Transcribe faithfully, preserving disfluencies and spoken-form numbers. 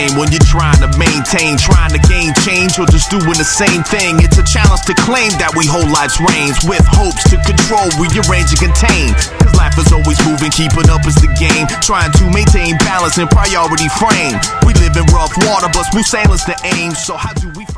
game when you're trying to maintain, trying to gain change, or just doing the same thing. It's a challenge to claim that we hold life's reins, with hopes to control, rearrange and contain. Cause life is always moving, keeping up is the game, trying to maintain balance and priority frame. We live in rough water, but smooth sailing's the aim. So how do we